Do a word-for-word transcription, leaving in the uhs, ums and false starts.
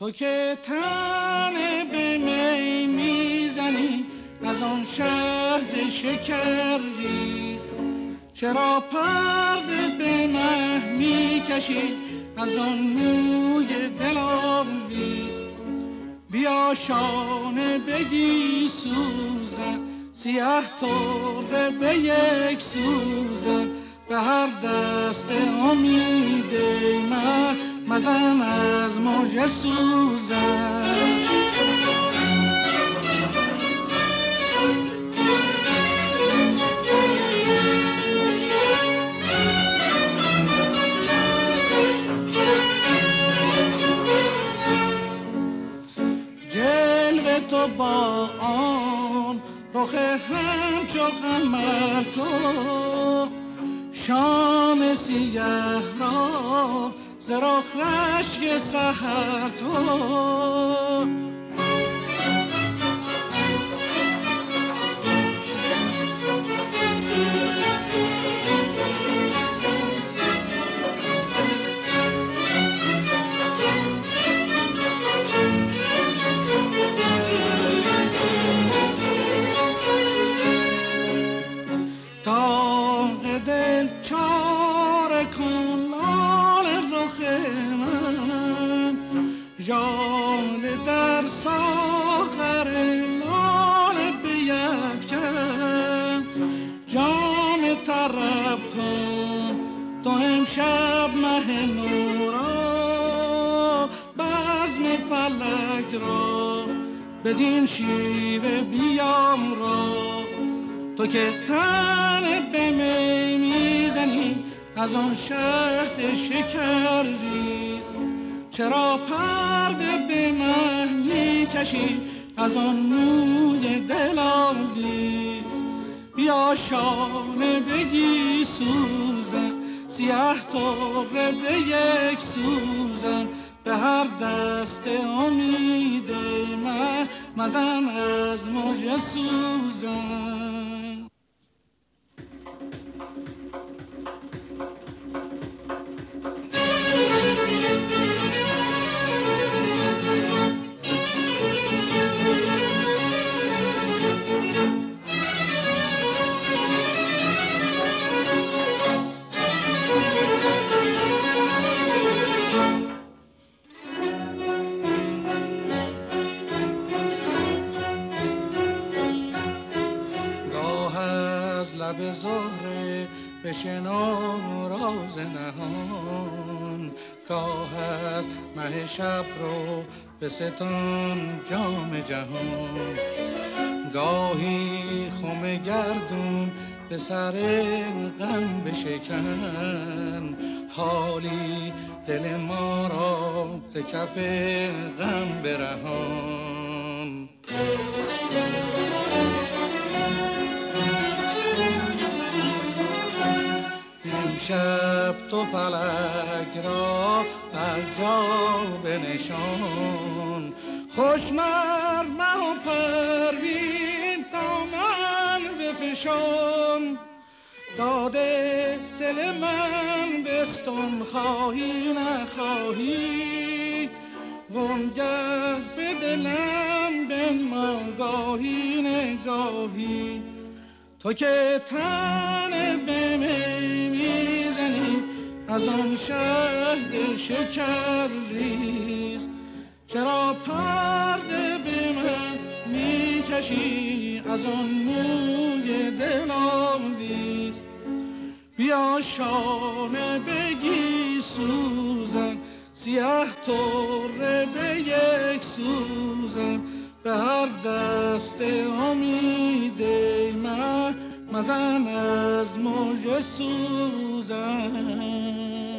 تو که تن به می میزنی از آن شهد شکرریز، چرا پرده به مه میکشی از آن موی دلاویز؟ بیا شانه بگی سوزن، سیاه طره به یک سوزن، به هر دست امید من مزن از مژه سوزن. جلوه تو با آن رخ همچو قمر تو، شام سیه را ز رخ رشک سحر تو. داغ دل چاره کن لال رخ من، ژاله در ساغر لال بیفکن، جام طرب کن تو امشب مه نو را، بزم فلک را بدین شیوه بیامرا. تو که تن به می میزنی از آن شهد شکرریز، چرا پرده به مه میکشی از آن موی دلاویز؟ بیا شانه بگی سوزن، سیاه طره به یک سوزن، به هر دست امید من مزن از مژه سوزن. لب زهره بشنو راز نهان، گاه از مه شب رو به ستان جام جهان، گاهی خم گردون به سر غم بشکن، حالی دل ما را ز کف غم برهان. شب تو فلک را بر جا بنشان، خوش مر مه و پروین دامن بفشان، داده دل من بستان خواهی نخواهی، وانگه به دلم بنما گاهی نگاهی. تو که تن به می میزنی از آن شهد شکرریز، چرا پرده به من میکشی از آن موی دلاویز؟ بیا شانه بگی سوزن، سیاه طره به یک سوزن، به هر دست امید من مزن از مژه سوزن.